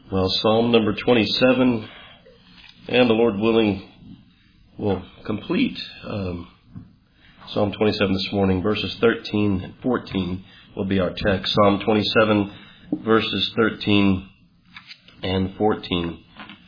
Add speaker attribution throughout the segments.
Speaker 1: Well, Psalm number 27, and the Lord willing, will complete Psalm 27 this morning. Verses 13 and 14 will be our text. Psalm 27, verses 13 and 14.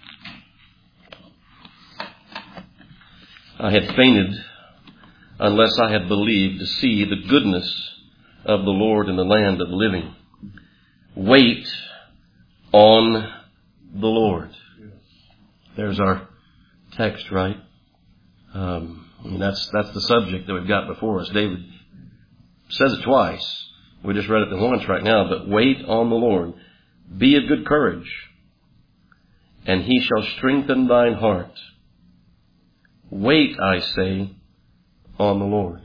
Speaker 1: I had fainted unless I had believed to see the goodness of the Lord in the land of the living. Wait on the Lord. There's our text, right? That's the subject that we've got before us. David says it twice. We just read it once right now. But wait on the Lord. Be of good courage, and he shall strengthen thine heart. Wait, I say, on the Lord.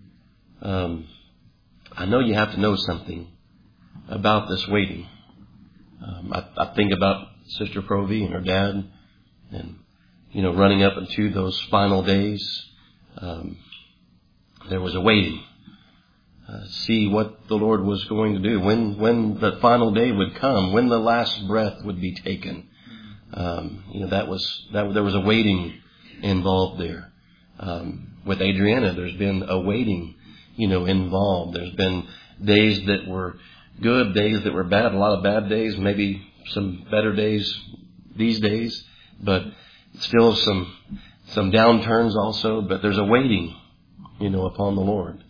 Speaker 1: I know you have to know something about this waiting. I think about Sister Provy and her dad and, running up into those final days. There was a waiting. See what the Lord was going to do. When the final day would come, when the last breath would be taken. There was a waiting involved there. With Adriana, there's been a waiting, involved. There's been days that were good, days that were bad, a lot of bad days, maybe some better days these days, but still some downturns also. But there's a waiting, upon the Lord.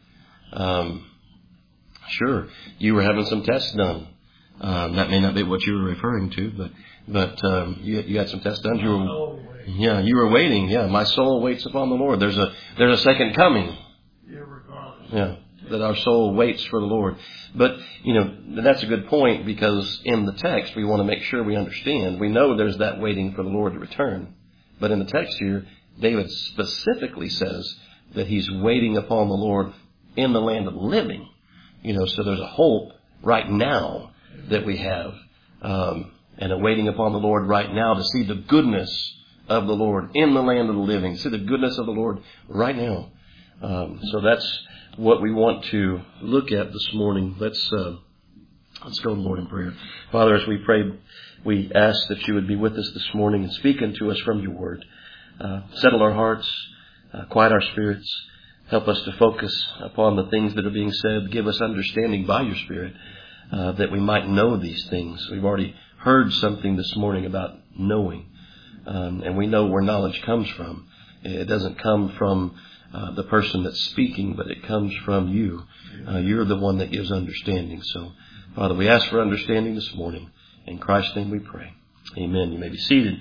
Speaker 1: Sure, you were having some tests done. That may not be what you were referring to, but you had some tests done. You were waiting. Yeah, my soul waits upon the Lord. There's a second coming. Yeah, that our soul waits for the Lord. But, that's a good point, because in the text we want to make sure we understand. We know there's that waiting for the Lord to return. But in the text here, David specifically says that he's waiting upon the Lord in the land of the living. So there's a hope right now that we have, and a waiting upon the Lord right now to see the goodness of the Lord in the land of the living. See the goodness of the Lord right now. So that's what we want to look at this morning. Let's go to the Lord in prayer. Father, as we pray, we ask that you would be with us this morning and speak unto us from your word. Settle our hearts, quiet our spirits, help us to focus upon the things that are being said. Give us understanding by your Spirit, that we might know these things. We've already heard something this morning about knowing, and we know where knowledge comes from. It doesn't come from the person that's speaking, but it comes from you. You're the one that gives understanding. So, Father, we ask for understanding this morning. In Christ's name we pray. Amen. You may be seated.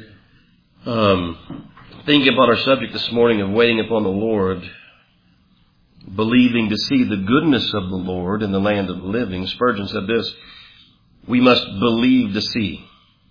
Speaker 1: Thinking about our subject this morning of waiting upon the Lord, believing to see the goodness of the Lord in the land of the living, Spurgeon said this: we must believe to see.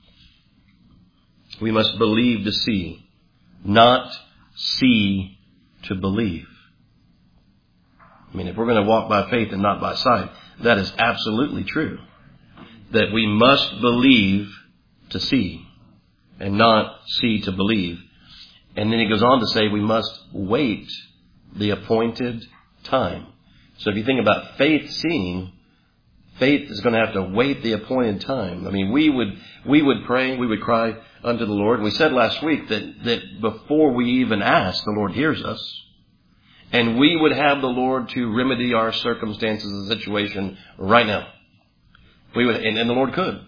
Speaker 1: We must believe to see, not see to believe. If we're going to walk by faith and not by sight, that is absolutely true. That we must believe to see and not see to believe. And then he goes on to say we must wait the appointed time. So if you think about faith seeing, faith is going to have to wait the appointed time. We would pray, we would cry unto the Lord. We said last week that before we even ask, the Lord hears us. And we would have the Lord to remedy our circumstances and situation right now. We would, and the Lord could.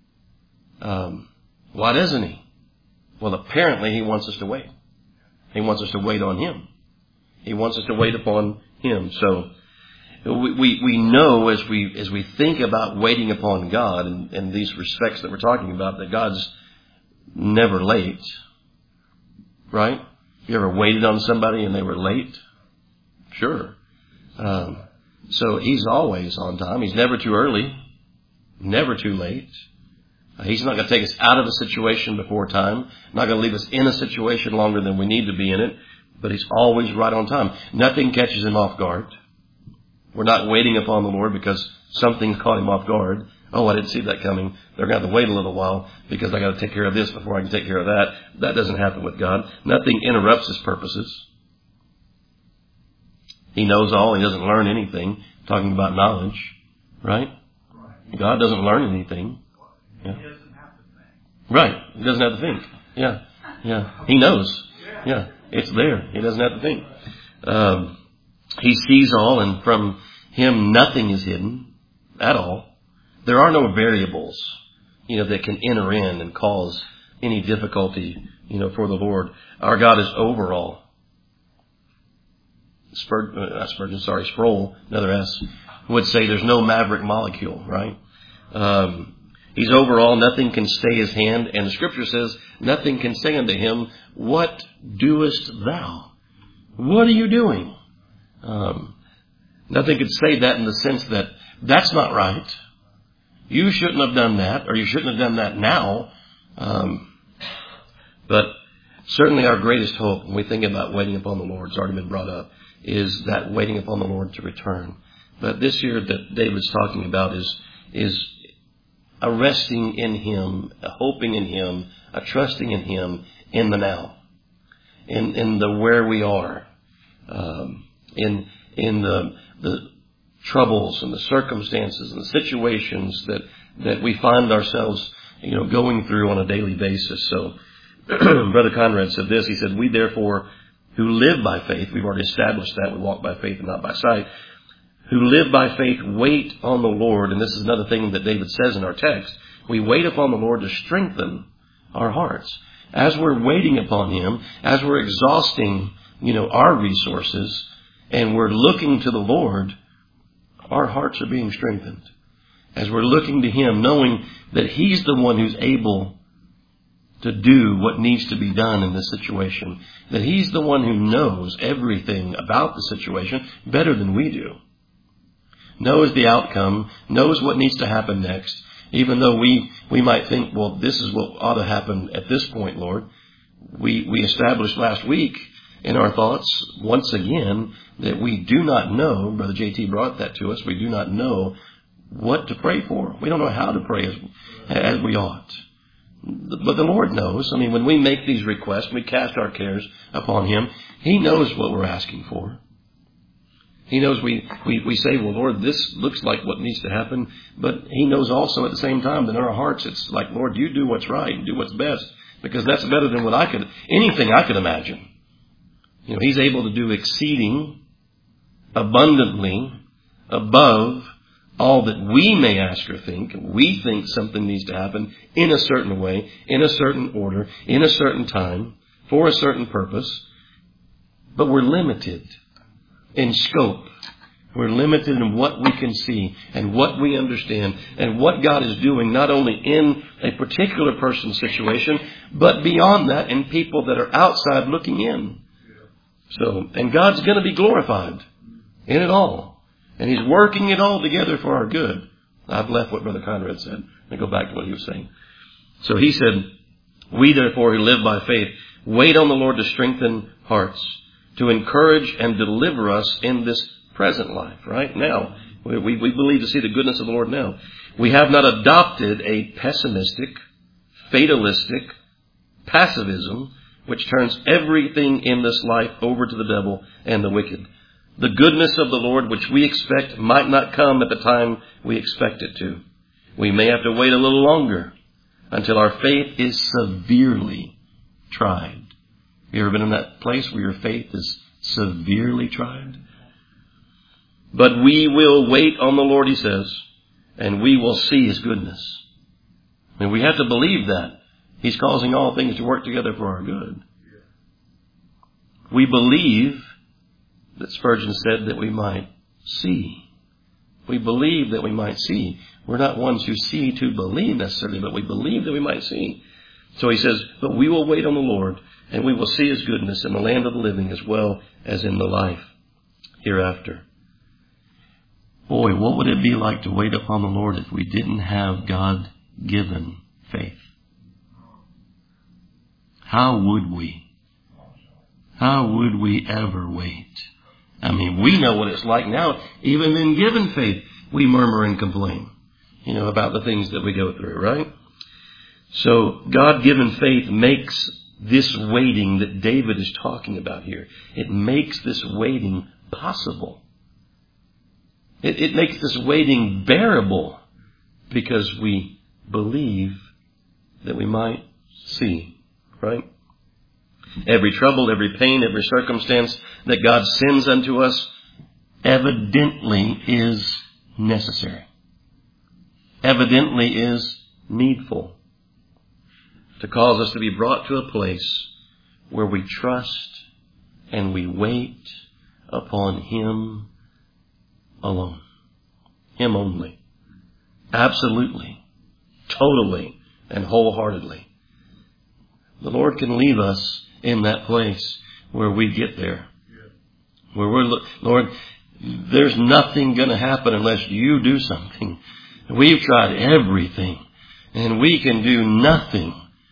Speaker 1: Why doesn't he? Well, apparently he wants us to wait. He wants us to wait on him. He wants us to wait upon him. So we know as we think about waiting upon God in these respects that we're talking about, that God's never late. Right? You ever waited on somebody and they were late? Sure. So he's always on time. He's never too early, never too late. He's not going to take us out of a situation before time. Not going to leave us in a situation longer than we need to be in it. But he's always right on time. Nothing catches him off guard. We're not waiting upon the Lord because something's caught him off guard. Oh, I didn't see that coming. They're going to have to wait a little while because I got to take care of this before I can take care of that. That doesn't happen with God. Nothing interrupts his purposes. He knows all. He doesn't learn anything. Talking about knowledge, right? God doesn't learn anything. Yeah.
Speaker 2: He doesn't have to
Speaker 1: Right. He doesn't have to think. Yeah. Yeah. He knows. Yeah. It's there. He doesn't have to think. He sees all, and from Him nothing is hidden at all. There are no variables, that can enter in and cause any difficulty, for the Lord. Our God is over all. Sproul, another S, would say there's no maverick molecule, right? He's over all. Nothing can stay His hand. And the Scripture says, nothing can say unto Him, what doest thou? What are you doing? Nothing could say that in the sense that that's not right. You shouldn't have done that, or you shouldn't have done that now. But certainly our greatest hope, when we think about waiting upon the Lord, it's already been brought up, is that waiting upon the Lord to return. But this here that David's talking about is a resting in Him, a hoping in Him, a trusting in Him in the now, in the where we are, in the troubles and the circumstances and the situations that we find ourselves, going through on a daily basis. So, Brother Conrad said this. He said, "We therefore who live by faith," we've already established that we walk by faith and not by sight, "who live by faith wait on the Lord." And this is another thing that David says in our text. We wait upon the Lord to strengthen our hearts. As we're waiting upon Him, as we're exhausting, our resources, and we're looking to the Lord, our hearts are being strengthened. As we're looking to Him, knowing that He's the one who's able to do what needs to be done in this situation. That He's the one who knows everything about the situation better than we do. Knows the outcome, knows what needs to happen next. Even though we might think, well, this is what ought to happen at this point, Lord. We established last week in our thoughts, once again, that we do not know. Brother J.T. brought that to us. We do not know what to pray for. We don't know how to pray as we ought. But the Lord knows. I mean, when we make these requests, we cast our cares upon Him. He knows what we're asking for. He knows we say, well, Lord, this looks like what needs to happen. But He knows also at the same time that in our hearts, it's like, Lord, you do what's right and do what's best. Because that's better than anything I could imagine. He's able to do exceeding abundantly above all that we may ask or think. We think something needs to happen in a certain way, in a certain order, in a certain time, for a certain purpose. But we're limited in scope. We're limited in what we can see and what we understand and what God is doing, not only in a particular person's situation, but beyond that in people that are outside looking in. So, and God's going to be glorified in it all. And He's working it all together for our good. I've left what Brother Conrad said. Let me go back to what he was saying. So he said, "We therefore who live by faith wait on the Lord to strengthen hearts, to encourage and deliver us in this present life." Right now, we believe to see the goodness of the Lord now. "We have not adopted a pessimistic, fatalistic passivism which turns everything in this life over to the devil and the wicked. The goodness of the Lord, which we expect, might not come at the time we expect it to. We may have to wait a little longer until our faith is severely tried." Have you ever been in that place where your faith is severely tried? "But we will wait on the Lord," he says, "and we will see His goodness." And we have to believe that He's causing all things to work together for our good. We believe that Spurgeon said that we might see. We believe that we might see. We're not ones who see to believe necessarily, but we believe that we might see. So he says, "But we will wait on the Lord, and we will see His goodness in the land of the living as well as in the life hereafter." Boy, what would it be like to wait upon the Lord if we didn't have God-given faith? How would we? How would we ever wait? I mean, we know what it's like now. Even in given faith, we murmur and complain, about the things that we go through, right? So God-given faith makes this waiting that David is talking about here, it makes this waiting possible. It makes this waiting bearable because we believe that we might see. Right? Every trouble, every pain, every circumstance that God sends unto us evidently is necessary. Evidently is needful to cause us to be brought to a place where we trust and we wait upon Him alone. Him only. Absolutely. Totally and wholeheartedly. The Lord can leave us in that place where we get there. Where we're, Lord, there's nothing going to happen unless you do something. We've tried everything and we can do nothing.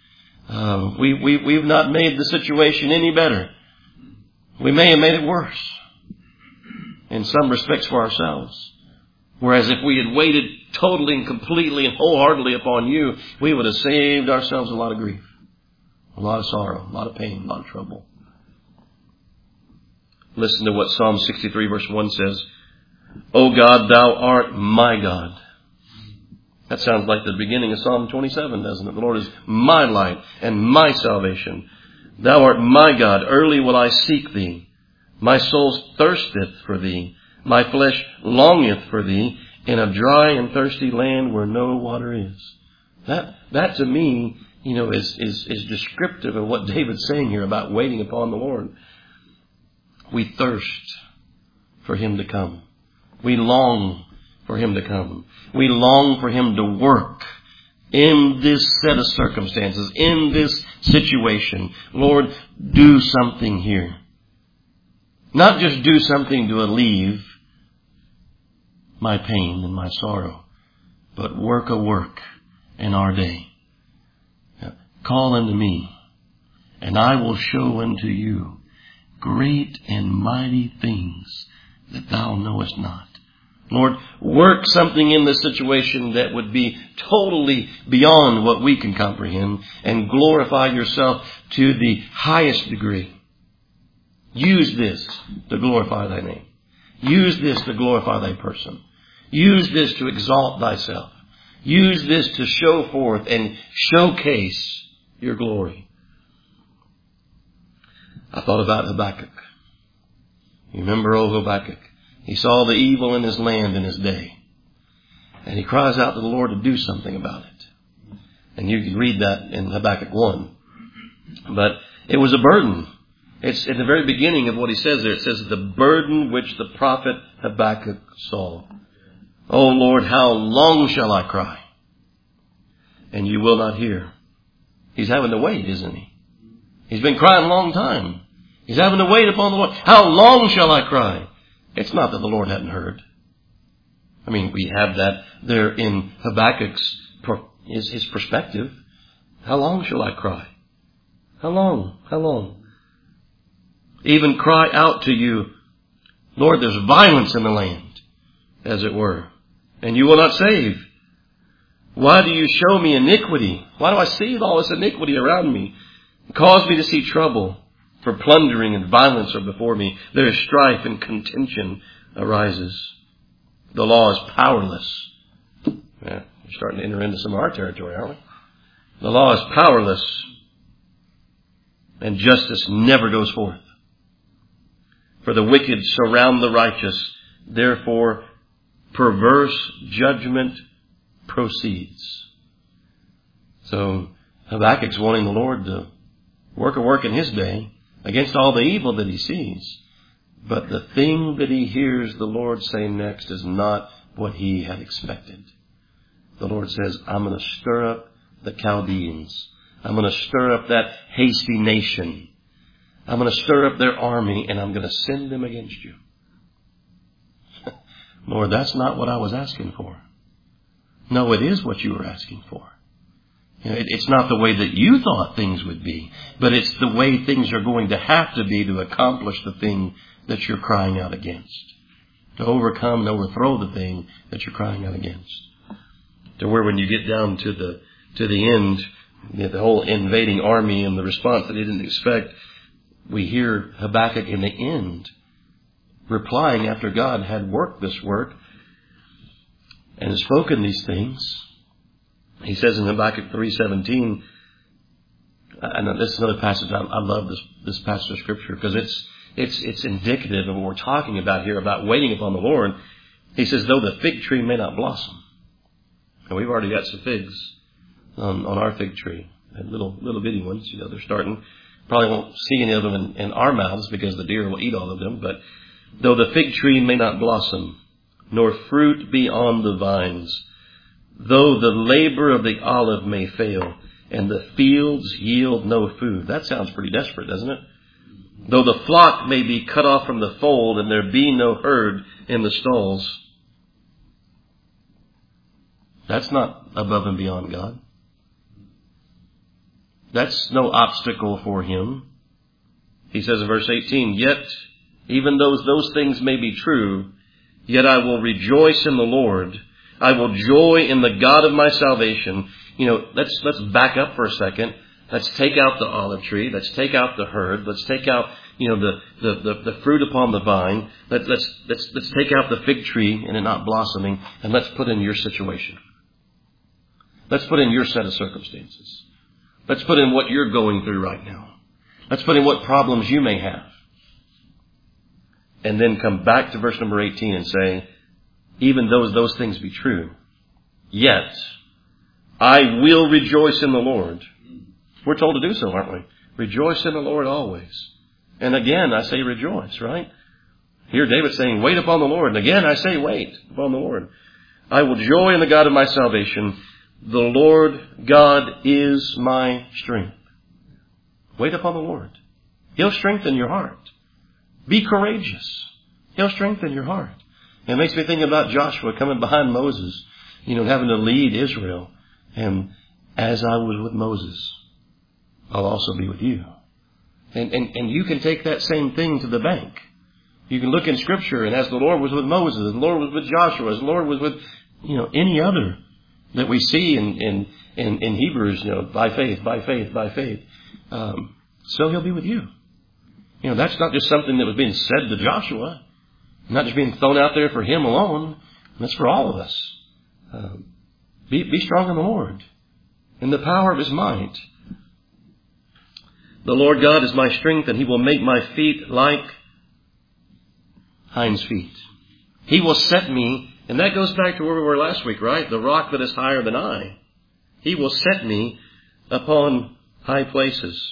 Speaker 1: We've not made the situation any better. We may have made it worse in some respects for ourselves. Whereas if we had waited totally and completely and wholeheartedly upon you, we would have saved ourselves a lot of grief, a lot of sorrow, a lot of pain, a lot of trouble. Listen to what Psalm 63 verse 1 says. O God, thou art my God. That sounds like the beginning of Psalm 27, doesn't it? The Lord is my light and my salvation. Thou art my God. Early will I seek thee. My soul thirsteth for thee. My flesh longeth for thee in a dry and thirsty land where no water is. That to me, is descriptive of what David's saying here about waiting upon the Lord. We thirst for Him to come. We long for Him to come. We long for Him to work in this set of circumstances, in this situation. Lord, do something here. Not just do something to alleviate my pain and my sorrow, but work a work in our day. Call unto me, and I will show unto you great and mighty things that thou knowest not. Lord, work something in this situation that would be totally beyond what we can comprehend, and glorify yourself to the highest degree. Use this to glorify thy name. Use this to glorify thy person. Use this to exalt thyself. Use this to show forth and showcase your glory. I thought about Habakkuk. You remember old Habakkuk? He saw the evil in his land in his day. And he cries out to the Lord to do something about it. And you can read that in Habakkuk 1. But it was a burden. It's at the very beginning of what he says there. It says, the burden which the prophet Habakkuk saw. O Lord, how long shall I cry? And you will not hear. He's having to wait, isn't he? He's been crying a long time. He's having to wait upon the Lord. How long shall I cry? It's not that the Lord hadn't heard. I mean, we have that there in Habakkuk's his perspective. How long shall I cry? How long? How long? Even cry out to you, Lord, there's violence in the land, as it were, and you will not save. Why do you show me iniquity? Why do I see all this iniquity around me? Cause me to see trouble, for plundering and violence are before me. There is strife and contention arises. The law is powerless. Yeah, we're starting to enter into some of our territory, aren't we? The law is powerless, and justice never goes forth. For the wicked surround the righteous, therefore perverse judgment proceeds. So Habakkuk's wanting the Lord to work a work in his day against all the evil that he sees. But the thing that he hears the Lord say next is not what he had expected. The Lord says, I'm going to stir up the Chaldeans. I'm going to stir up that hasty nation. I'm going to stir up their army, and I'm going to send them against you. Lord, that's not what I was asking for. No, it is what you were asking for. It's not the way that you thought things would be, but it's the way things are going to have to be to accomplish the thing that you're crying out against. To overcome and overthrow the thing that you're crying out against. To where when you get down to the end, the whole invading army and the response that he didn't expect, we hear Habakkuk in the end replying after God had worked this work and has spoken these things. He says in Habakkuk 3:17, and this is another passage, I love this passage of Scripture because it's indicative of what we're talking about here, about waiting upon the Lord. He says, though the fig tree may not blossom. And we've already got some figs on our fig tree. Little bitty ones, they're starting. Probably won't see any of them in our mouths because the deer will eat all of them. But though the fig tree may not blossom, nor fruit be on the vines, though the labor of the olive may fail, and the fields yield no food. That sounds pretty desperate, doesn't it? Though the flock may be cut off from the fold, and there be no herd in the stalls. That's not above and beyond God. That's no obstacle for Him. He says in verse 18, yet, even though those things may be true, yet I will rejoice in the Lord. I will joy in the God of my salvation. Let's back up for a second. Let's take out the olive tree. Let's take out the herd. Let's take out, the fruit upon the vine. Let's take out the fig tree and it not blossoming, and let's put in your situation. Let's put in your set of circumstances. Let's put in what you're going through right now. Let's put in what problems you may have. And then come back to verse number 18 and say, even though those things be true, yet I will rejoice in the Lord. We're told to do so, aren't we? Rejoice in the Lord always. And again, I say rejoice, right? Here David's saying, wait upon the Lord. And again, I say wait upon the Lord. I will joy in the God of my salvation. The Lord God is my strength. Wait upon the Lord. He'll strengthen your heart. Be courageous. He'll strengthen your heart. It makes me think about Joshua coming behind Moses, having to lead Israel. And as I was with Moses, I'll also be with you. And you can take that same thing to the bank. You can look in Scripture, and as the Lord was with Moses, as the Lord was with Joshua, as the Lord was with, any other that we see in Hebrews, by faith, by faith, by faith. So He'll be with you. That's not just something that was being said to Joshua, not just being thrown out there for him alone. That's for all of us. Be strong in the Lord, in the power of His might. The Lord God is my strength, and He will make my feet like hinds feet. He will set me. And that goes back to where we were last week, right? The rock that is higher than I. He will set me upon high places.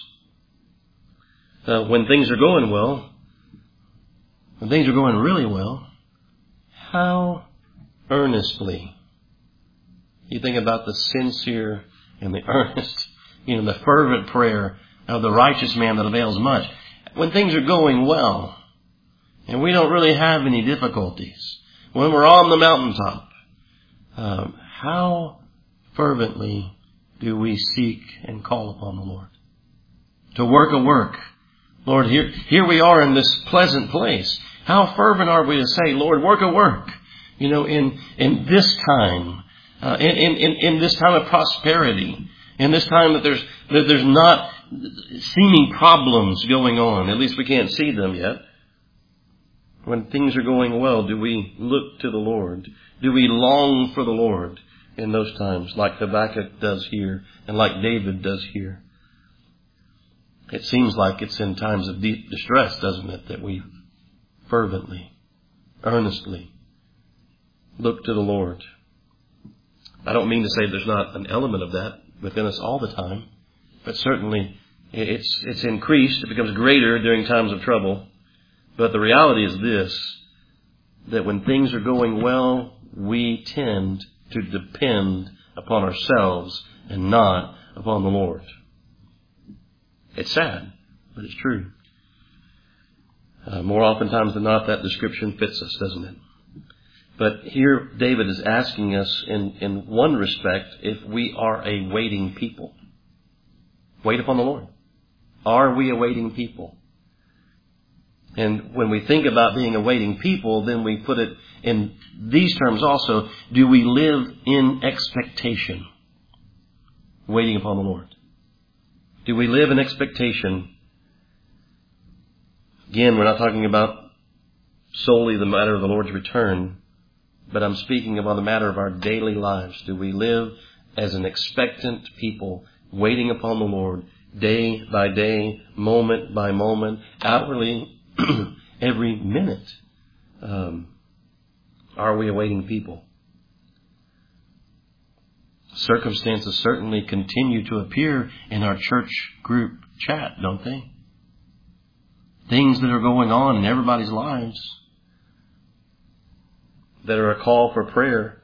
Speaker 1: When things are going well, when things are going really well, how earnestly. You think about the sincere and the earnest, the fervent prayer of the righteous man that avails much. When things are going well, and we don't really have any difficulties, when we're on the mountaintop, how fervently do we seek and call upon the Lord? To work a work. Lord, here we are in this pleasant place. How fervent are we to say, Lord, work a work, in this time, in this time of prosperity, in this time that there's not seeming problems going on. At least we can't see them yet. When things are going well, do we look to the Lord? Do we long for the Lord in those times, like Habakkuk does here and like David does here? It seems like it's in times of deep distress, doesn't it, that we fervently, earnestly look to the Lord. I don't mean to say there's not an element of that within us all the time, but certainly it's increased. It becomes greater during times of trouble. But the reality is this, that when things are going well, we tend to depend upon ourselves and not upon the Lord. It's sad, but it's true. More oftentimes than not, that description fits us, doesn't it? But here David is asking us in one respect if we are a waiting people. Wait upon the Lord. Are we a waiting people? And when we think about being a waiting people, then we put it in these terms also. Do we live in expectation? Waiting upon the Lord. Do we live in expectation? Again, we're not talking about solely the matter of the Lord's return, but I'm speaking about the matter of our daily lives. Do we live as an expectant people, waiting upon the Lord day by day, moment by moment, hourly, every minute. Are we awaiting people? Circumstances certainly continue to appear in our church group chat, don't they? Things that are going on in everybody's lives that are a call for prayer,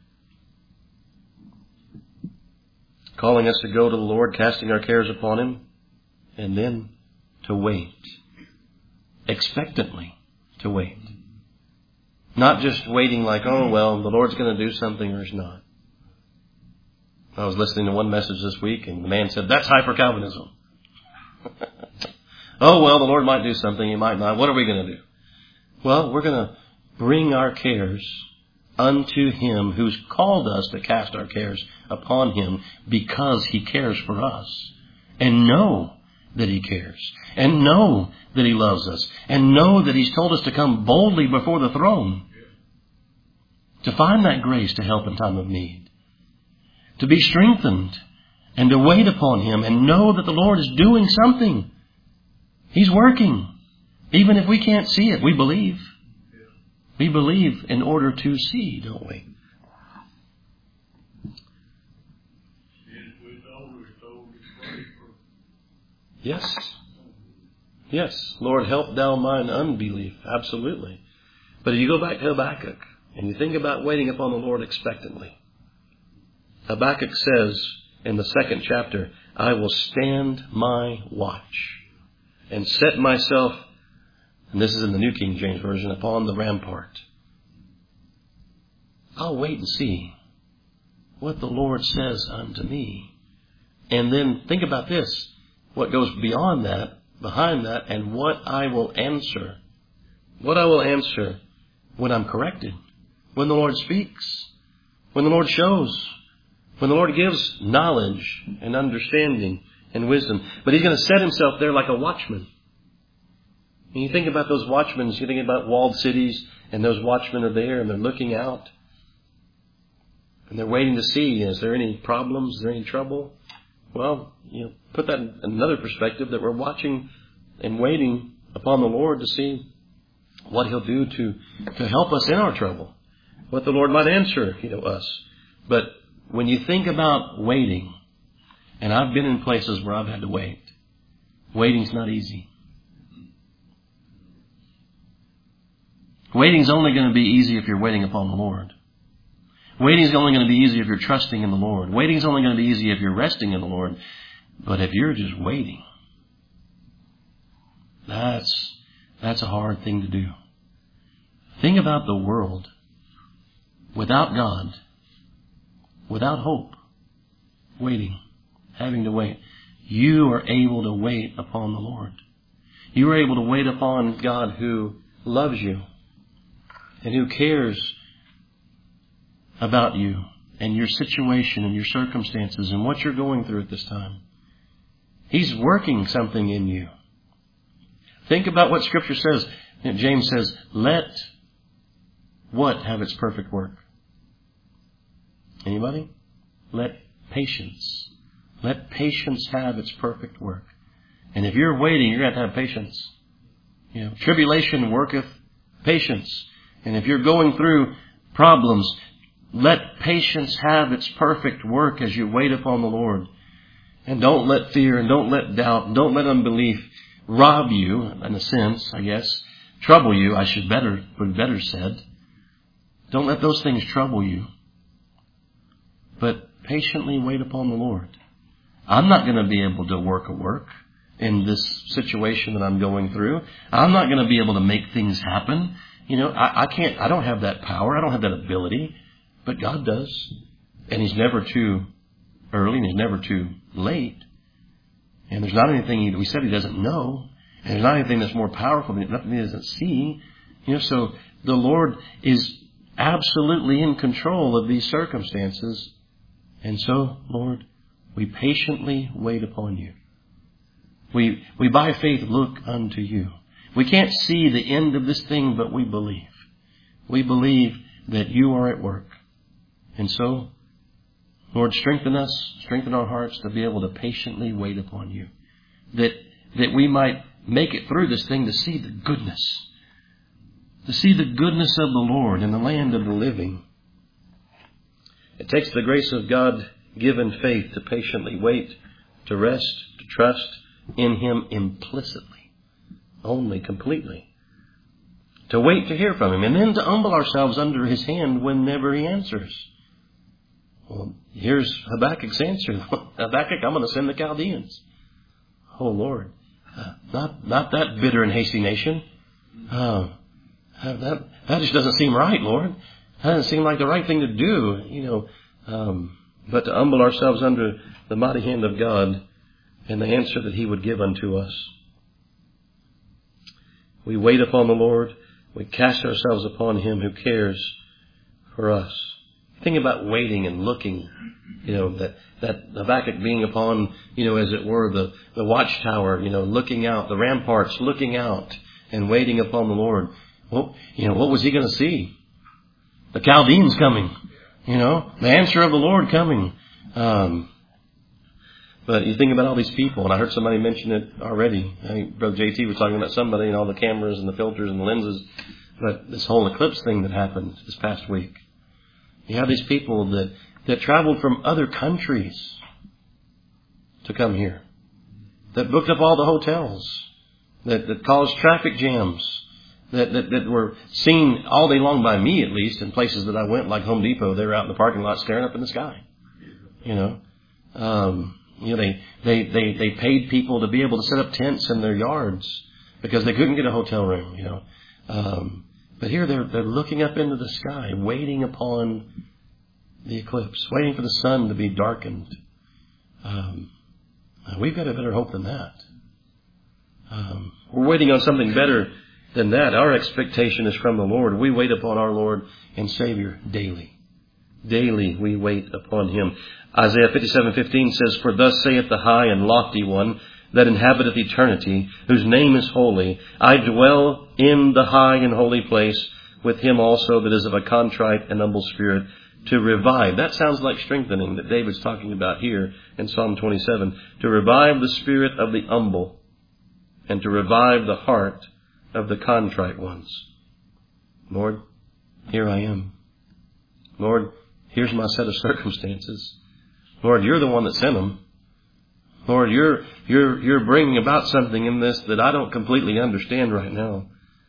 Speaker 1: calling us to go to the Lord, casting our cares upon Him, and then to wait, expectantly to wait. Not just waiting like, oh, well, the Lord's going to do something or He's not. I was listening to one message this week, and the man said, that's hyper-Calvinism. Oh, well, the Lord might do something, He might not. What are we going to do? Well, we're going to bring our cares unto Him who's called us to cast our cares upon Him because He cares for us. And know that He cares. And know that He loves us. And know that He's told us to come boldly before the throne to find that grace to help in time of need. To be strengthened and to wait upon Him and know that the Lord is doing something. He's working. Even if we can't see it, we believe. We believe in order to see, don't we? Yes. Yes. Lord, help thou mine unbelief. Absolutely. But if you go back to Habakkuk and you think about waiting upon the Lord expectantly, Habakkuk says in the 2nd chapter, I will stand my watch and set myself, and this is in the New King James Version, upon the rampart. I'll wait and see what the Lord says unto me. And then think about this, what goes beyond that, behind that, and what I will answer. What I will answer when I'm corrected, when the Lord speaks, when the Lord shows, when the Lord gives knowledge and understanding and wisdom. But He's going to set Himself there like a watchman. And you think about those watchmen, you think about walled cities, and those watchmen are there and they're looking out. And they're waiting to see, is there any problems, is there any trouble? Well, put that in another perspective, that we're watching and waiting upon the Lord to see what He'll do to help us in our trouble. What the Lord might answer, us. But when you think about waiting, and I've been in places where I've had to wait, waiting's not easy. Waiting's only going to be easy if you're waiting upon the Lord. Waiting's only going to be easy if you're trusting in the Lord. Waiting's only going to be easy if you're resting in the Lord. But if you're just waiting, that's a hard thing to do. Think about the world without God, without hope, waiting, having to wait. You are able to wait upon the Lord. You are able to wait upon God who loves you and who cares about you and your situation and your circumstances and what you're going through at this time. He's working something in you. Think about what Scripture says. James says, let what have its perfect work? Anybody? Let patience. Let patience have its perfect work. And if you're waiting, you're going to have patience. Tribulation worketh patience. And if you're going through problems, let patience have its perfect work as you wait upon the Lord. And don't let fear and don't let doubt and don't let unbelief rob you, in a sense, I guess. Trouble you, would better said. Don't let those things trouble you. But patiently wait upon the Lord. I'm not going to be able to work a work in this situation that I'm going through. I'm not going to be able to make things happen. I don't have that power. I don't have that ability. But God does. And He's never too early and He's never too late. And there's not anything we said He doesn't know. And there's not anything that's more powerful than nothing He doesn't see. So the Lord is absolutely in control of these circumstances. And so, Lord, we patiently wait upon You. We by faith look unto You. We can't see the end of this thing, but we believe. We believe that You are at work. And so, Lord, strengthen us, strengthen our hearts to be able to patiently wait upon you. That we might make it through this thing to see the goodness. To see the goodness of the Lord in the land of the living. It takes the grace of God-given faith to patiently wait, to rest, to trust in Him implicitly, only, completely. To wait to hear from Him, and then to humble ourselves under His hand whenever He answers. Well, here's Habakkuk's answer. Habakkuk, I'm going to send the Chaldeans. Oh, Lord. Not that bitter and hasty nation. That just doesn't seem right, Lord. That doesn't seem like the right thing to do, but to humble ourselves under the mighty hand of God and the answer that He would give unto us. We wait upon the Lord. We cast ourselves upon Him who cares for us. Think about waiting and looking, that Habakkuk being upon, as it were, the watchtower, looking out, the ramparts, looking out and waiting upon the Lord. Well, what was he going to see? The Chaldeans coming, the answer of the Lord coming. But you think about all these people, and I heard somebody mention it already. I think Brother JT was talking about somebody and all the cameras and the filters and the lenses. But this whole eclipse thing that happened this past week. You have these people that traveled from other countries to come here. That booked up all the hotels. That caused traffic jams. That were seen all day long by me, at least, in places that I went, like Home Depot. They were out in the parking lot staring up in the sky. They paid people to be able to set up tents in their yards because they couldn't get a hotel room. But here they're looking up into the sky, waiting upon the eclipse, waiting for the sun to be darkened. We've got a better hope than that. We're waiting on something better than that. Our expectation is from the Lord. We wait upon our Lord and Savior daily. Daily we wait upon Him. Isaiah 57:15 says, "For thus saith the high and lofty one that inhabiteth eternity, whose name is holy. I dwell in the high and holy place with him also that is of a contrite and humble spirit, to revive." That sounds like strengthening that David's talking about here in Psalm 27. To revive the spirit of the humble and to revive the heart of the contrite ones. Lord, here I am. Lord, here's my set of circumstances. Lord, you're the one that sent them. Lord, you're bringing about something in this that I don't completely understand right now.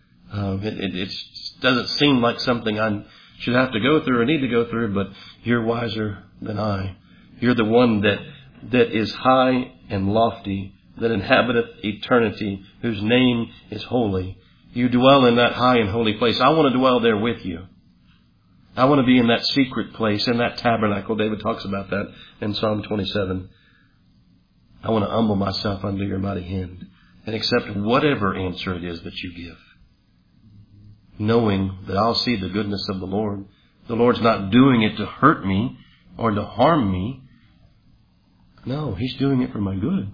Speaker 1: It doesn't seem like something I should have to go through or need to go through, but you're wiser than I. You're the one that is high and lofty, that inhabiteth eternity, whose name is holy. You dwell in that high and holy place. I want to dwell there with you. I want to be in that secret place, in that tabernacle. David talks about that in Psalm 27. I want to humble myself under your mighty hand and accept whatever answer it is that you give, knowing that I'll see the goodness of the Lord. The Lord's not doing it to hurt me or to harm me. No, He's doing it for my good.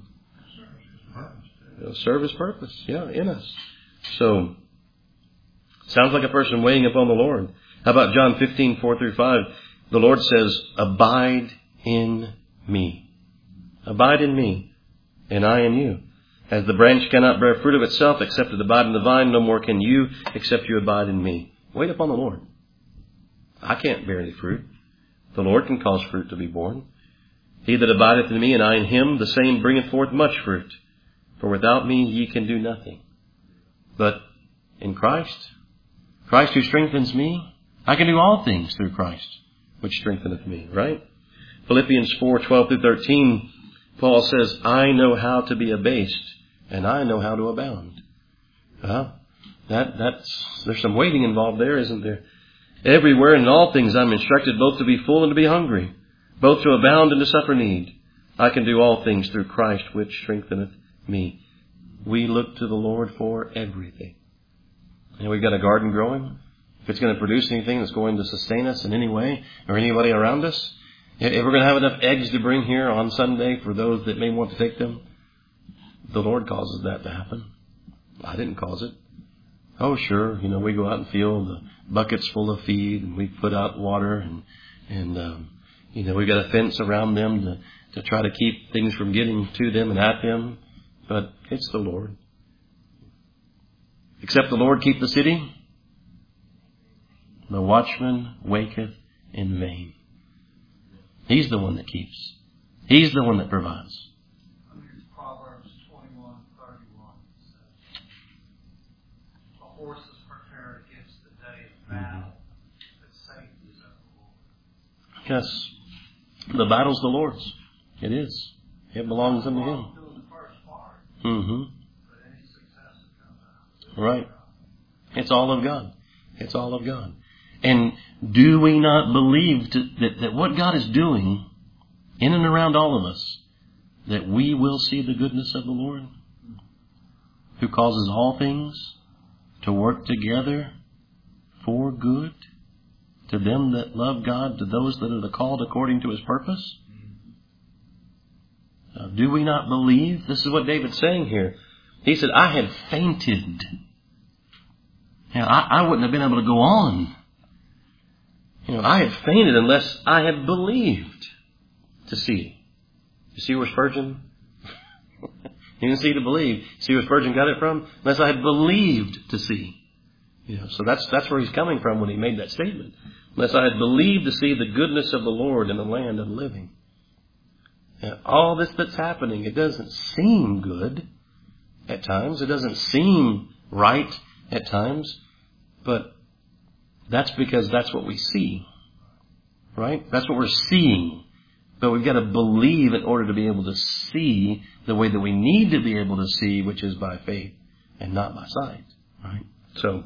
Speaker 1: It'll serve His purpose, in us. So, sounds like a person waiting upon the Lord. How about John 15:4-5? The Lord says, "Abide in me. Abide in me, and I in you. As the branch cannot bear fruit of itself except it abide in the vine, no more can you except you abide in me." Wait upon the Lord. I can't bear any fruit. The Lord can cause fruit to be born. "He that abideth in me, and I in him, the same bringeth forth much fruit. For without me ye can do nothing." But in Christ who strengthens me, I can do all things through Christ, which strengtheneth me, right? Philippians 4:12-13, Paul says, "I know how to be abased, and I know how to abound." Well, there's some waiting involved there, isn't there? "Everywhere and in all things I'm instructed both to be full and to be hungry, both to abound and to suffer need. I can do all things through Christ, which strengtheneth me." We look to the Lord for everything. And we've got a garden growing. If it's going to produce anything that's going to sustain us in any way or anybody around us, if we're going to have enough eggs to bring here on Sunday for those that may want to take them, the Lord causes that to happen. I didn't cause it. Oh, sure, we go out and fill the buckets full of feed, and we put out water, and We've got a fence around them to try to keep things from getting to them and at them. But it's the Lord. Except the Lord keep the city, the watchman waketh in vain. He's the one that keeps. He's the one that provides.
Speaker 2: Proverbs 21:31 says, "A horse is prepared against the day of battle, but safety is of the Lord."
Speaker 1: Yes. The battle's the Lord's. It is. It belongs unto Him. Mm-hmm. Right. It's all of God. It's all of God. And do we not believe that what God is doing in and around all of us, that we will see the goodness of the Lord, who causes all things to work together for good to them that love God, to those that are the called according to His purpose? Do we not believe? This is what David's saying here. He said, I had fainted. I wouldn't have been able to go on. I had fainted unless I had believed to see. You see where Spurgeon? He didn't see to believe. See where Spurgeon got it from? Unless I had believed to see. So that's where he's coming from when he made that statement. Unless I had believed to see the goodness of the Lord in the land of the living. All this that's happening, it doesn't seem good at times. It doesn't seem right at times. But that's because that's what we see. Right? That's what we're seeing. But we've got to believe in order to be able to see the way that we need to be able to see, which is by faith and not by sight. Right? So,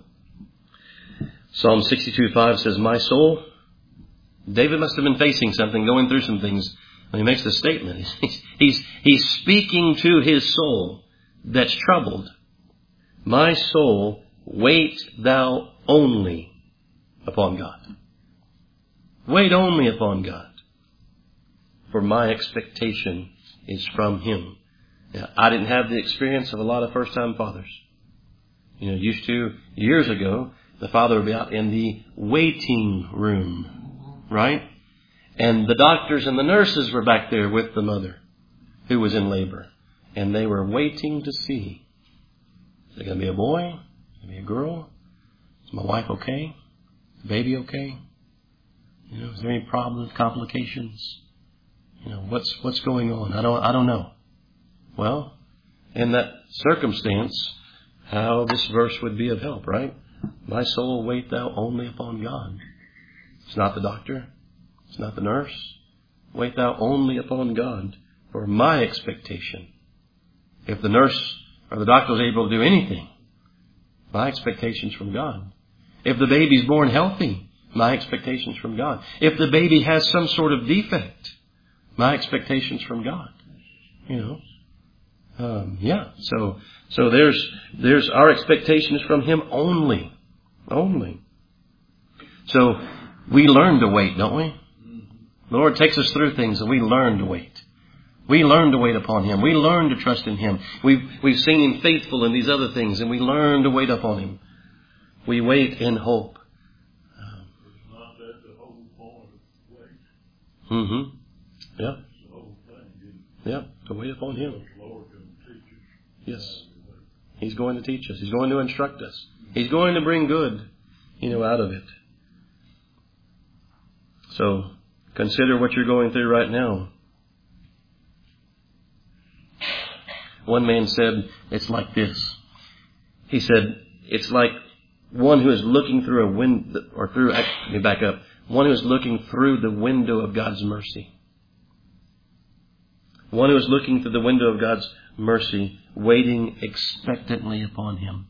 Speaker 1: Psalm 62:5 says, "My soul," David must have been facing something, going through some things. When he makes this statement, he's speaking to his soul that's troubled. "My soul, wait thou only upon God." Wait only upon God. For my expectation is from Him. I didn't have the experience of a lot of first-time fathers. Used to, years ago, the father would be out in the waiting room, right? And the doctors and the nurses were back there with the mother who was in labor. And they were waiting to see. Is it going to be a boy? Is it going to be a girl? Is my wife okay? Is the baby okay? Is there any problems, complications? What's going on? I don't know. Well, in that circumstance, how this verse would be of help, right? My soul, wait thou only upon God. It's not the doctor. It's not the nurse. Wait thou only upon God for my expectation. If the nurse or the doctor is able to do anything, my expectation's from God. If the baby's born healthy, my expectation's from God. If the baby has some sort of defect, my expectation's from God. So there's our expectations from Him only. Only. So we learn to wait, don't we? The Lord takes us through things and we learn to wait. We learn to wait upon Him. We learn to trust in Him. We've seen Him faithful in these other things, and we learn to wait upon Him. We wait in hope.
Speaker 3: It's not that the whole point of wait.
Speaker 1: Mm-hmm. Yeah.
Speaker 3: It's the whole thing.
Speaker 1: Yeah. To wait upon Him.
Speaker 3: The Lord can teach us.
Speaker 1: Yes. He's going to teach us. He's going to instruct us. He's going to bring good, out of it. So consider what you're going through right now. One man said, it's like this. He said, it's like one who is looking through a window, let me back up. One who is looking through the window of God's mercy. One who is looking through the window of God's mercy, waiting expectantly upon Him.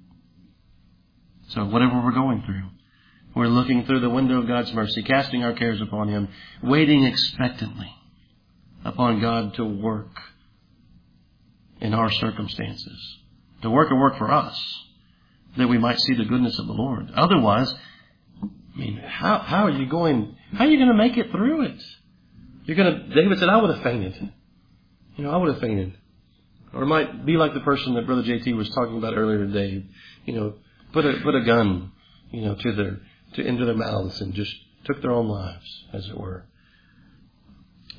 Speaker 1: So whatever we're going through, we're looking through the window of God's mercy, casting our cares upon Him, waiting expectantly upon God to work in our circumstances, to work a work for us, that we might see the goodness of the Lord. Otherwise, how are you going to make it through it? David said, I would have fainted. I would have fainted. Or it might be like the person that Brother JT was talking about earlier today. Put a gun, into their mouths and just took their own lives, as it were.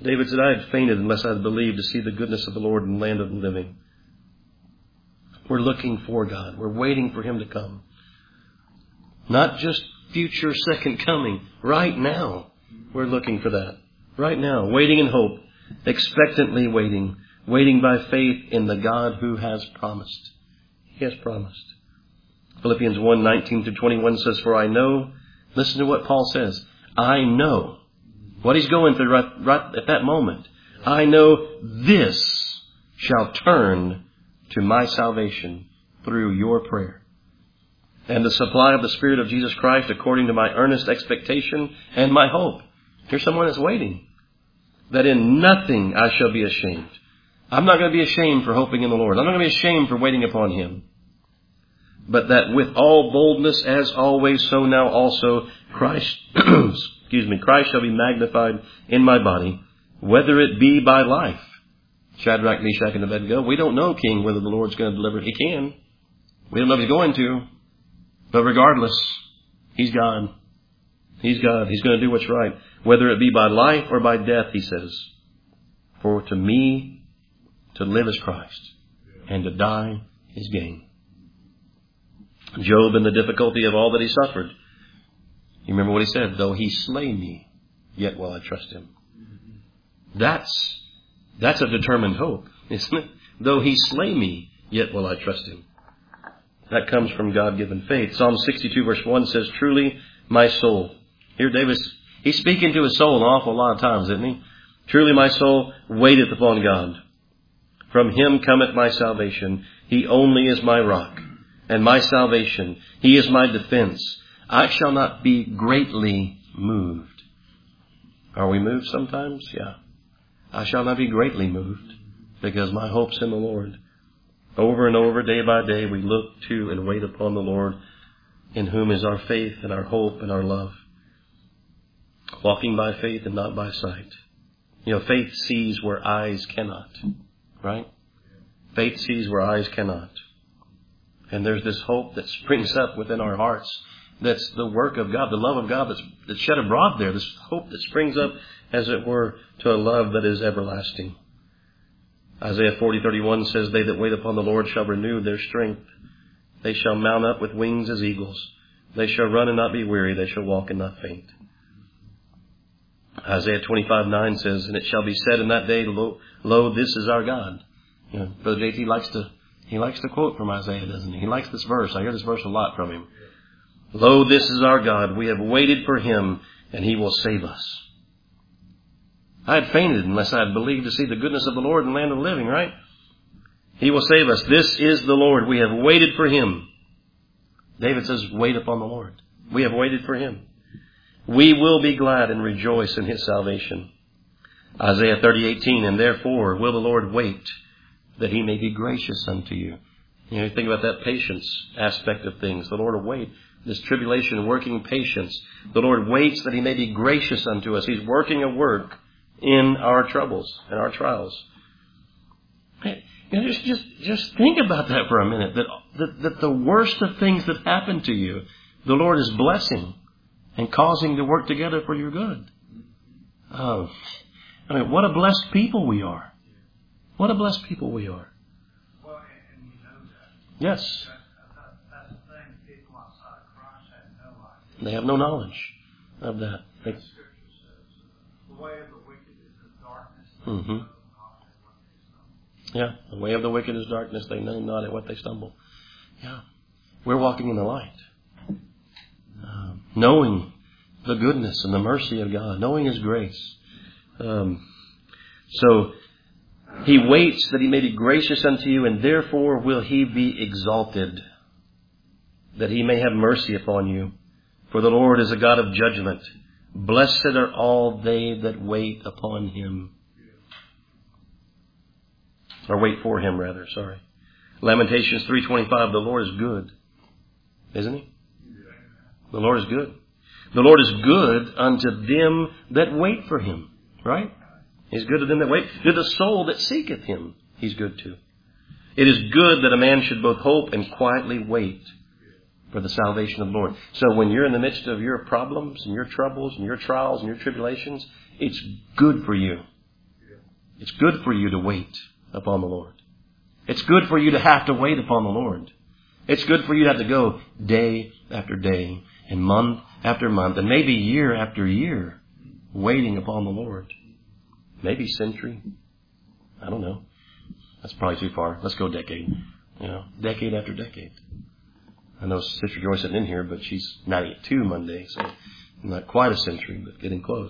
Speaker 1: David said, I had fainted unless I had believed to see the goodness of the Lord in the land of the living. We're looking for God. We're waiting for Him to come. Not just future second coming. Right now, we're looking for that. Right now, waiting in hope, expectantly waiting, waiting by faith in the God who has promised. He has promised. Philippians 1:19-21 says, for I know, listen to what Paul says, I know what he's going through right at that moment. I know this shall turn to my salvation through your prayer. And the supply of the Spirit of Jesus Christ according to my earnest expectation and my hope. Here's someone that's waiting. That in nothing I shall be ashamed. I'm not going to be ashamed for hoping in the Lord. I'm not going to be ashamed for waiting upon Him. But that with all boldness, as always, so now also Christ, Christ shall be magnified in my body, whether it be by life. Shadrach, Meshach, and Abednego. We don't know, King, whether the Lord's going to deliver. He can. We don't know if He's going to. But regardless, He's God. He's God. He's going to do what's right. Whether it be by life or by death, He says. For to me, to live is Christ, and to die is gain. Job, in the difficulty of all that he suffered, you remember what he said? Though He slay me, yet will I trust Him. That's a determined hope, isn't it? Though He slay me, yet will I trust Him. That comes from God-given faith. Psalm 62 verse 1 says, truly my soul. Here David's, he's speaking to his soul an awful lot of times, isn't he? Truly my soul waiteth upon God. From Him cometh my salvation. He only is my rock and my salvation. He is my defense. I shall not be greatly moved. Are we moved sometimes? Yeah. I shall not be greatly moved because my hope's in the Lord. Over and over, day by day, we look to and wait upon the Lord, in whom is our faith and our hope and our love. Walking by faith and not by sight. You know, faith sees where eyes cannot. Right? Faith sees where eyes cannot. And there's this hope that springs up within our hearts. That's the work of God, the love of God that's shed abroad there. This hope that springs up, as it were, to a love that is everlasting. Isaiah 40:31 says, they that wait upon the Lord shall renew their strength. They shall mount up with wings as eagles. They shall run and not be weary. They shall walk and not faint. Isaiah 25:9 says, and it shall be said in that day, lo, this is our God. You know, Brother JT likes to quote from Isaiah, doesn't he? He likes this verse. I hear this verse a lot from him. Lo, this is our God. We have waited for Him, and He will save us. I had fainted unless I had believed to see the goodness of the Lord in the land of the living, right? He will save us. This is the Lord. We have waited for Him. David says, wait upon the Lord. We have waited for Him. We will be glad and rejoice in His salvation. Isaiah 30:18, and therefore will the Lord wait, that He may be gracious unto you. You know, think about that patience aspect of things. The Lord will wait. This tribulation, working patience. The Lord waits that He may be gracious unto us. He's working a work in our troubles and our trials. Hey, you know, just think about that for a minute. That the worst of things that happen to you, the Lord is blessing and causing to work together for your good. I mean, what a blessed people we are. What a blessed people we are.
Speaker 2: Well, and you know that.
Speaker 1: Yes.
Speaker 2: That's the thing. People outside of Christ have no idea.
Speaker 1: They have no knowledge of that.
Speaker 2: The Scripture says, the way of the wicked is in darkness.
Speaker 1: Mm-hmm. Yeah, the way of the wicked is darkness. They know not at what they stumble. Yeah. We're walking in the light. Knowing the goodness and the mercy of God. Knowing His grace. So, He waits that He may be gracious unto you, and therefore will He be exalted, that He may have mercy upon you. For the Lord is a God of judgment. Blessed are all they that wait upon Him. Or wait for Him, rather, sorry. Lamentations 3:25, the Lord is good. Isn't He? The Lord is good. The Lord is good unto them that wait for Him. Right? He's good to them that wait. To the soul that seeketh Him, He's good to. It is good that a man should both hope and quietly wait for the salvation of the Lord. So when you're in the midst of your problems and your troubles and your trials and your tribulations, it's good for you It's good for you to wait upon the Lord. It's good for you to have to wait upon the Lord. It's good for you to have to go day after day and month after month and maybe year after year waiting upon the Lord. Maybe century. I don't know. That's probably too far. Let's go decade. Decade after decade. I know Sister Joyce isn't in here, but she's 92 Monday, so not quite a century, but getting close.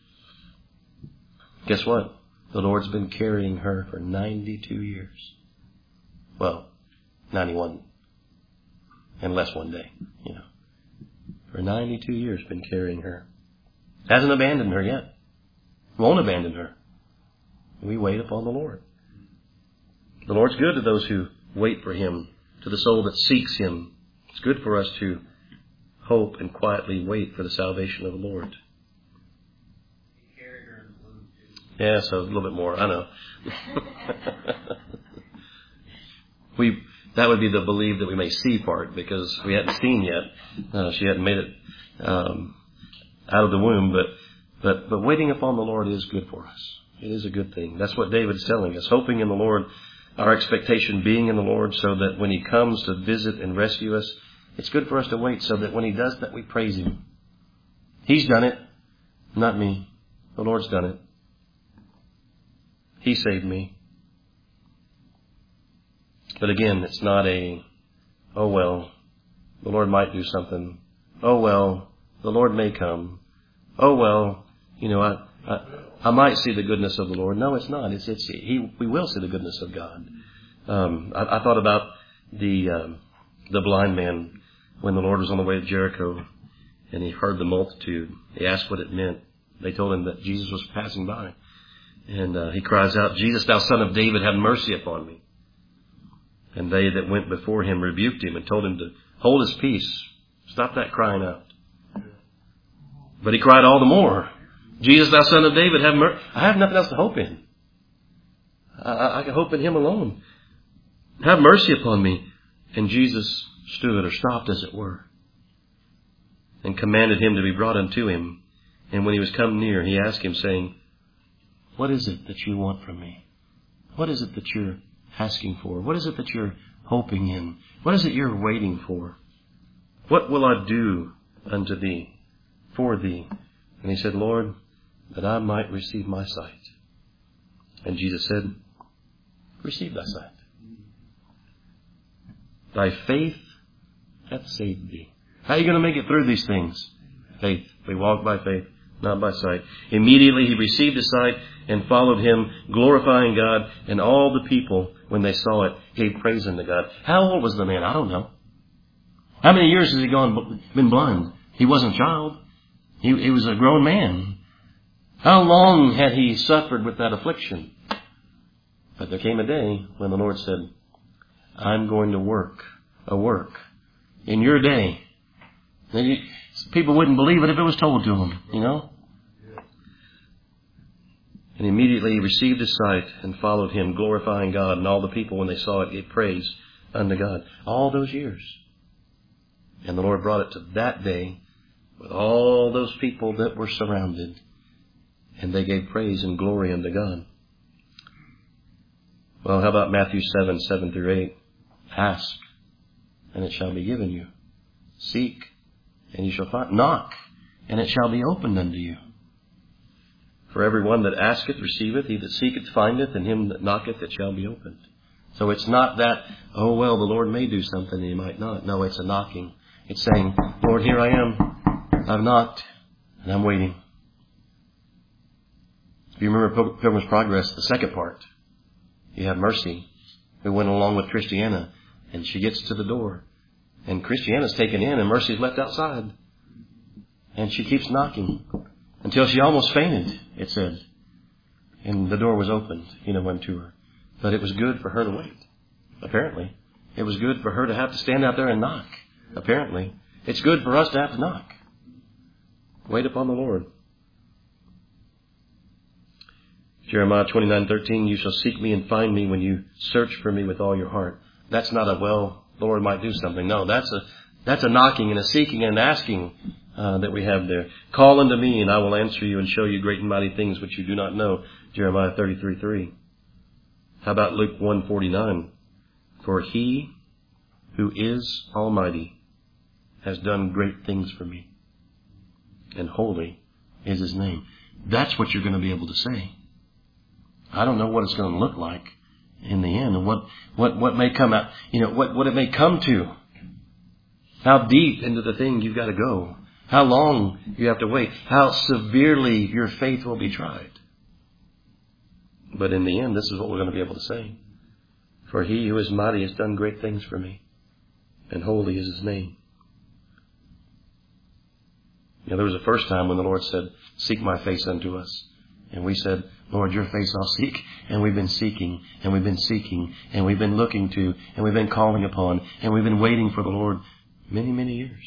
Speaker 1: Guess what? The Lord's been carrying her for 92 years. Well, 91 and less one day, For 92 years, been carrying her. Hasn't abandoned her yet. Won't abandon her. We wait upon the Lord. The Lord's good to those who wait for Him, to the soul that seeks Him. It's good for us to hope and quietly wait for the salvation of the Lord.
Speaker 2: He carried her in the womb, too.
Speaker 1: Yeah, so a little bit more. I know. That would be the believe that we may see part, because we hadn't seen yet. She hadn't made it out of the womb, but waiting upon the Lord is good for us. It is a good thing. That's what David's telling us. Hoping in the Lord, our expectation being in the Lord, so that when He comes to visit and rescue us, it's good for us to wait, so that when He does that, we praise Him. He's done it, not me. The Lord's done it. He saved me. But again, it's not oh well, the Lord might do something. Oh well, the Lord may come. Oh well, I might see the goodness of the Lord. No, it's not. We will see the goodness of God. I thought about the blind man when the Lord was on the way to Jericho, and he heard the multitude. He asked what it meant. They told him that Jesus was passing by, and he cries out, "Jesus, thou Son of David, have mercy upon me." And they that went before him rebuked him and told him to hold his peace. Stop that crying out. But he cried all the more, "Jesus, thou Son of David, have mercy." I have nothing else to hope in. I can hope in Him alone. Have mercy upon me. And Jesus stood, or stopped as it were, and commanded him to be brought unto him. And when he was come near, he asked him, saying, "What is it that you want from me? What is it that you're asking for? What is it that you're hoping in? What is it you're waiting for? What will I do unto thee, for thee?" And he said, "Lord, that I might receive my sight." And Jesus said, "Receive thy sight. Thy faith hath saved thee." How are you going to make it through these things? Faith. We walk by faith, not by sight. Immediately he received his sight and followed him, glorifying God. And all the people, when they saw it, gave praise unto God. How old was the man? I don't know. How many years has he been blind? He wasn't a child. He was a grown man. How long had he suffered with that affliction? But there came a day when the Lord said, "I'm going to work a work in your day." People wouldn't believe it if it was told to them, And immediately he received his sight and followed him, glorifying God. And all the people, when they saw it, gave praise unto God. All those years. And the Lord brought it to that day with all those people that were surrounded. And they gave praise and glory unto God. Well, how about Matthew 7 through 8? Ask, and it shall be given you. Seek, and you shall find. Knock, and it shall be opened unto you. For every one that asketh receiveth, he that seeketh findeth, and him that knocketh it shall be opened. So it's not that, oh well, the Lord may do something and He might not. No, it's a knocking. It's saying, "Lord, here I am. I've knocked, and I'm waiting." If you remember Pilgrim's Progress, the second part, you have Mercy, who went along with Christiana, and she gets to the door. And Christiana's taken in, and Mercy's left outside. And she keeps knocking until she almost fainted, it said. And the door was opened, unto her. But it was good for her to wait, apparently. It was good for her to have to stand out there and knock, apparently. It's good for us to have to knock. Wait upon the Lord. Jeremiah 29:13, "You shall seek me and find me when you search for me with all your heart." That's not the Lord might do something. No, that's a knocking and a seeking and asking. that we have there. Call unto me, and I will answer you and show you great and mighty things which you do not know. Jeremiah 33:3. How about Luke 1:49? For he who is almighty has done great things for me, and holy is his name. That's what you're going to be able to say. I don't know what it's going to look like in the end, and what may come out, what it may come to. How deep into the thing you've got to go. How long you have to wait. How severely your faith will be tried. But in the end, this is what we're going to be able to say. For he who is mighty has done great things for me, and holy is his name. There was a first time when the Lord said, seek my face unto us. And we said, Lord, your face I'll seek. And we've been seeking, and we've been seeking, and we've been looking to, and we've been calling upon, and we've been waiting for the Lord many, many years.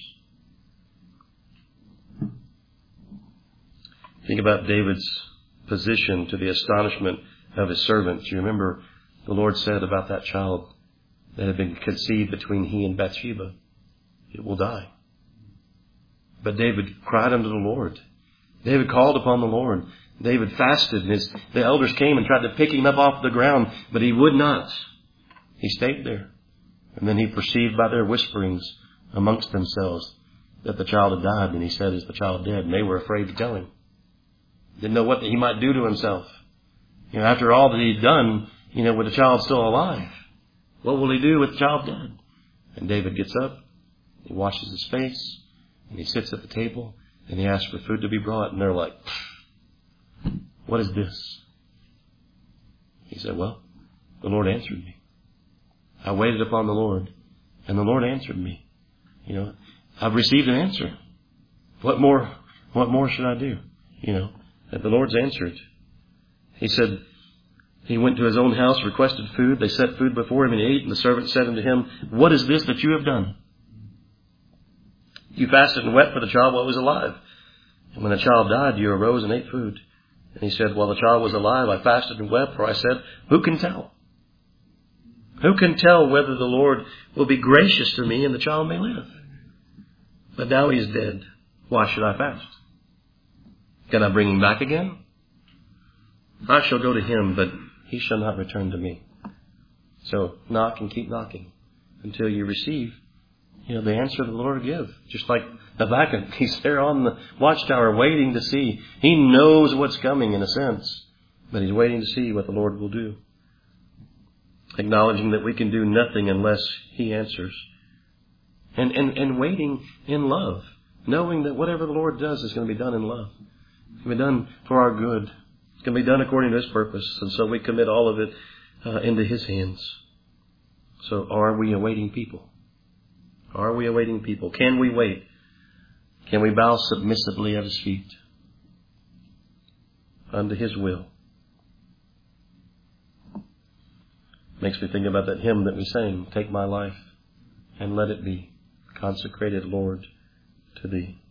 Speaker 1: Think about David's position to the astonishment of his servants. You remember the Lord said about that child that had been conceived between he and Bathsheba, it will die. But David cried unto the Lord. David called upon the Lord. David fasted, and the elders came and tried to pick him up off the ground, but he would not. He stayed there. And then he perceived by their whisperings amongst themselves that the child had died, and he said, is the child dead? And they were afraid to tell him. Didn't know what he might do to himself. After all that he'd done, with the child still alive, what will he do with the child dead? And David gets up, he washes his face, and he sits at the table, and he asks for food to be brought, and they're like, what is this? He said, well, the Lord answered me. I waited upon the Lord, and the Lord answered me. I've received an answer. What more should I do? That the Lord's answered. He said, he went to his own house, requested food. They set food before him, and he ate. And the servant said unto him, what is this that you have done? You fasted and wept for the child while he was alive. And when the child died, you arose and ate food. And he said, while the child was alive, I fasted and wept, for I said, who can tell? Who can tell whether the Lord will be gracious to me and the child may live? But now he is dead. Why should I fast? Can I bring him back again? I shall go to him, but he shall not return to me. So knock and keep knocking until you receive, the answer the Lord will give. Just like Habakkuk, he's there on the watchtower waiting to see. He knows what's coming in a sense, but he's waiting to see what the Lord will do. Acknowledging that we can do nothing unless he answers. And waiting in love. Knowing that whatever the Lord does is going to be done in love. It's going to be done for our good. It's going to be done according to his purpose. And so we commit all of it into his hands. So are we awaiting people? Are we awaiting people? Can we wait? Can we bow submissively at his feet unto his will? Makes me think about that hymn that we sang, Take My Life and Let It Be Consecrated, Lord, to Thee.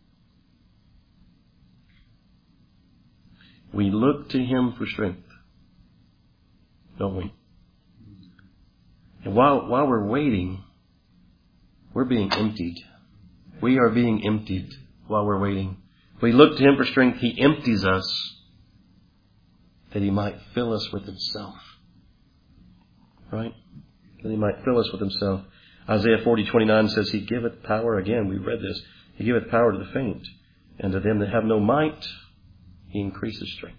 Speaker 1: We look to him for strength, don't we? And while we're waiting, we're being emptied. We are being emptied while we're waiting. We look to him for strength. He empties us that he might fill us with himself. Right? That he might fill us with himself. Isaiah 40:29 says, he giveth power, again, we read this, he giveth power to the faint, and to them that have no might, he increases strength.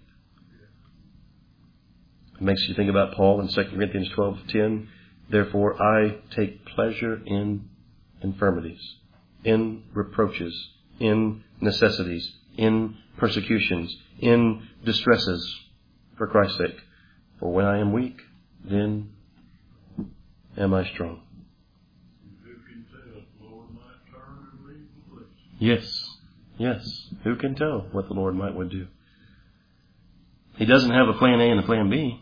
Speaker 1: It makes you think about Paul in 2 Corinthians 12:10. Therefore I take pleasure in infirmities, in reproaches, in necessities, in persecutions, in distresses, for Christ's sake. For when I am weak, then am I strong.
Speaker 3: Who can tell? The Lord might turn and leave the place.
Speaker 1: Yes. Who can tell what the Lord would do? He doesn't have a plan A and a plan B.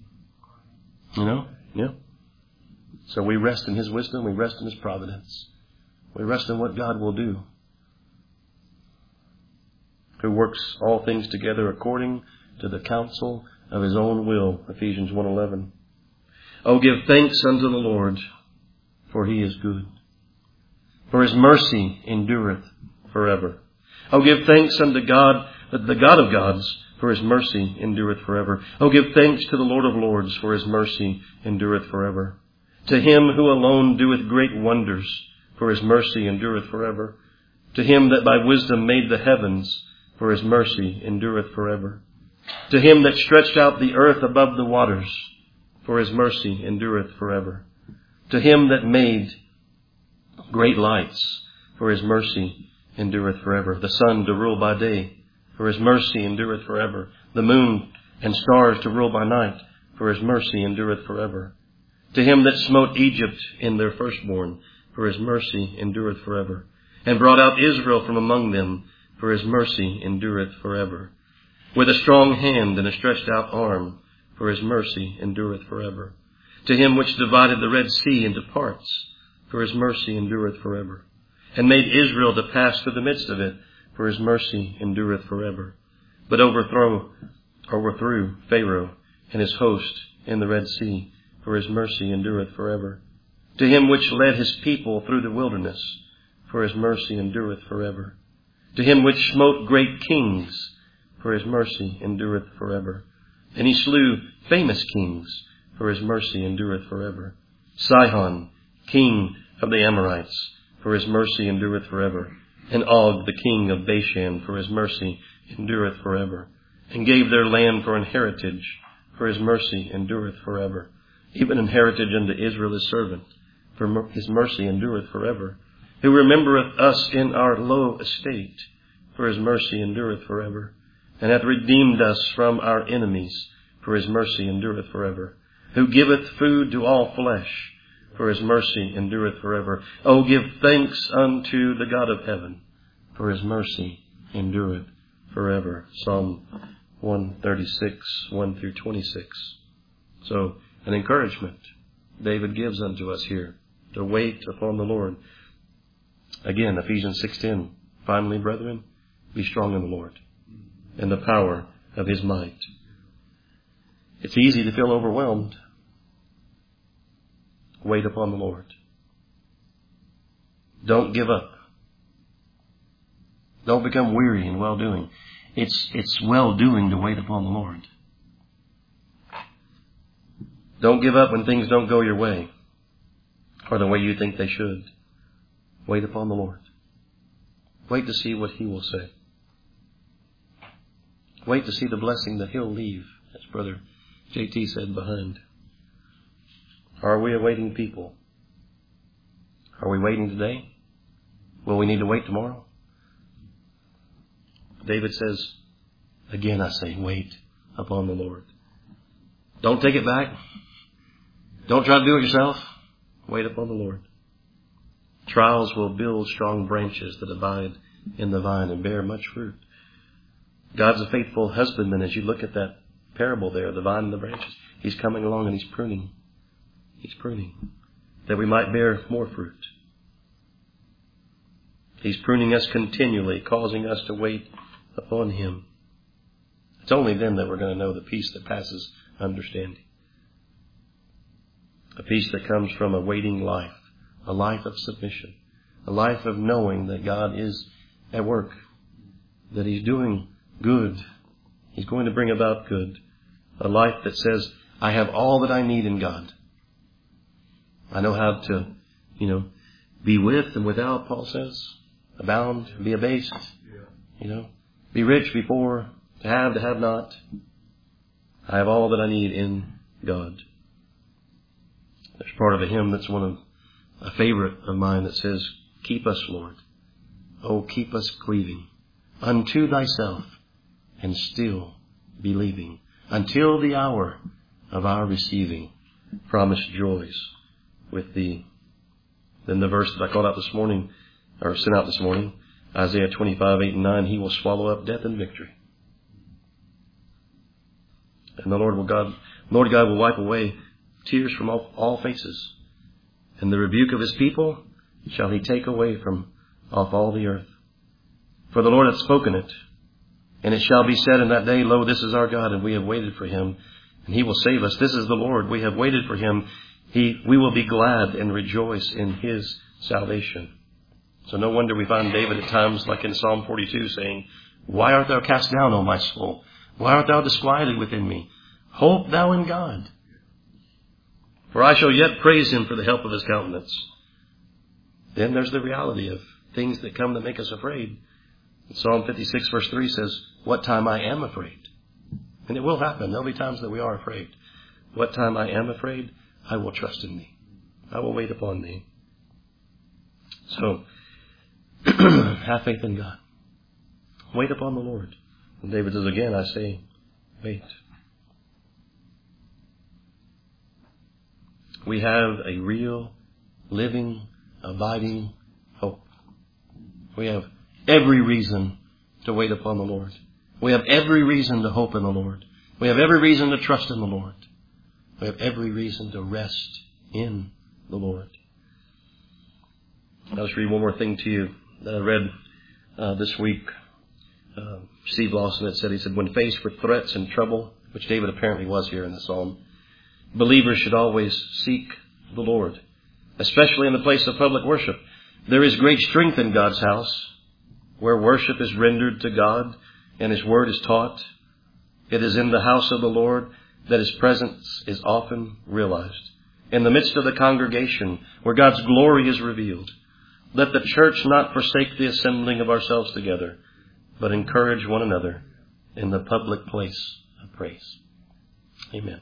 Speaker 1: Yeah. So we rest in his wisdom. We rest in his providence. We rest in what God will do. Who works all things together according to the counsel of his own will. Ephesians 1:11. Oh, give thanks unto the Lord, for he is good. For his mercy endureth forever. Oh, give thanks unto God, the God of gods, for his mercy endureth forever. Oh, give thanks to the Lord of lords, for his mercy endureth forever. To him who alone doeth great wonders, for his mercy endureth forever. To him that by wisdom made the heavens, for his mercy endureth forever. To him that stretched out the earth above the waters, for his mercy endureth forever. To him that made great lights, for his mercy endureth forever. The sun to rule by day, for his mercy endureth forever. The moon and stars to rule by night, for his mercy endureth forever. To him that smote Egypt in their firstborn, for his mercy endureth forever. And brought out Israel from among them, for his mercy endureth forever. With a strong hand and a stretched out arm, for his mercy endureth forever. To him which divided the Red Sea into parts, for his mercy endureth forever. And made Israel to pass through the midst of it, for his mercy endureth forever. But overthrew Pharaoh and his host in the Red Sea, for his mercy endureth forever. To him which led his people through the wilderness, for his mercy endureth forever. To him which smote great kings, for his mercy endureth forever. And he slew famous kings, for his mercy endureth forever. Sihon, king of the Amorites, for his mercy endureth forever. And Og, the king of Bashan, for his mercy endureth forever. And gave their land for an heritage, for his mercy endureth forever. Even an heritage unto Israel his servant, for his mercy endureth forever. Who remembereth us in our low estate, for his mercy endureth forever. And hath redeemed us from our enemies, for his mercy endureth forever. Who giveth food to all flesh, for his mercy endureth forever. Oh, give thanks unto the God of heaven, for his mercy endureth forever. Psalm 136, 1 through 26. So, an encouragement David gives unto us here, to wait upon the Lord. Again, Ephesians 6:10. Finally, brethren, be strong in the Lord and the power of his might. It's easy to feel overwhelmed. Wait upon the Lord. Don't give up. Don't become weary in well-doing. It's well-doing to wait upon the Lord. Don't give up when things don't go your way or the way you think they should. Wait upon the Lord. Wait to see what he will say. Wait to see the blessing that he'll leave, as Brother JT said, behind. Are we a waiting people? Are we waiting today? Will we need to wait tomorrow? David says, again I say, wait upon the Lord. Don't take it back. Don't try to do it yourself. Wait upon the Lord. Trials will build strong branches that abide in the vine and bear much fruit. God's a faithful husbandman. As you look at that parable there, the vine and the branches, he's coming along and he's pruning. He's pruning that we might bear more fruit. He's pruning us continually, causing us to wait upon him. It's only then that we're going to know the peace that passes understanding. A peace that comes from a waiting life, a life of submission, a life of knowing that God is at work, that he's doing good. He's going to bring about good. A life that says, I have all that I need in God. I know how to, be with and without, Paul says. Abound, be abased. Be rich, be poor, to have not. I have all that I need in God. There's part of a hymn that's a favorite of mine that says, keep us, Lord. Oh, keep us cleaving unto thyself and still believing until the hour of our receiving promised joys with thee. Then the verse that I called out this morning, or sent out this morning, Isaiah 25, 8 and 9, he will swallow up death in victory. And the Lord God will wipe away tears from all faces. And the rebuke of his people shall he take away from off all the earth. For the Lord hath spoken it. And it shall be said in that day, Lo, this is our God, and we have waited for him, and he will save us. This is the Lord. We have waited for him. We will be glad and rejoice in his salvation. So no wonder we find David at times, like in Psalm 42, saying, "Why art thou cast down, O my soul? Why art thou disquieted within me? Hope thou in God. For I shall yet praise him for the help of his countenance." Then there's the reality of things that come that make us afraid. Psalm 56 verse 3 says, "What time I am afraid." And it will happen. There'll be times that we are afraid. What time I am afraid, I will trust in thee. I will wait upon thee. So, have faith in God. Wait upon the Lord. And David says, again, I say, wait. We have a real, living, abiding hope. We have every reason to wait upon the Lord. We have every reason to hope in the Lord. We have every reason to trust in the Lord. We have every reason to rest in the Lord. I'll just read one more thing to you that I read this week. Steve Lawson had said, he said, when faced with threats and trouble, which David apparently was here in the psalm, believers should always seek the Lord, especially in the place of public worship. There is great strength in God's house, where worship is rendered to God and His Word is taught. It is in the house of the Lord that His presence is often realized. In the midst of the congregation, where God's glory is revealed, let the church not forsake the assembling of ourselves together, but encourage one another in the public place of praise. Amen.